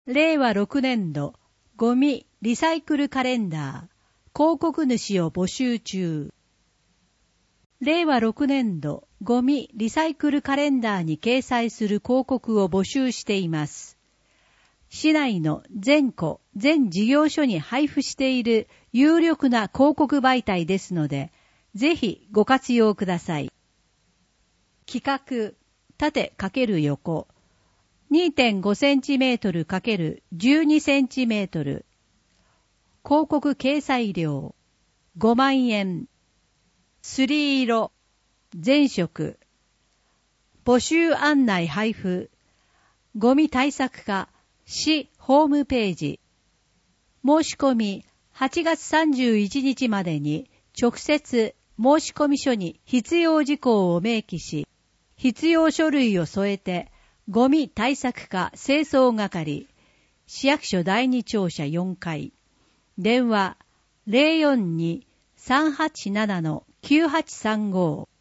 令和6年度ゴミリサイクルカレンダー広告主を募集中。令和6年度ゴミリサイクルカレンダーに掲載する広告を募集しています。市内の全戸、全事業所に配布している有力な広告媒体ですので、ぜひご活用ください。規格、縦×横、2.5 センチメートル ×12 センチメートル。広告掲載料、5万円。3色、全色。募集案内配布、ゴミ対策課、市ホームページ。申し込み、8月31日までに直接申込書に必要事項を明記し、必要書類を添えて、ゴミ対策課清掃係、市役所第2庁舎4階、電話 042-387-9835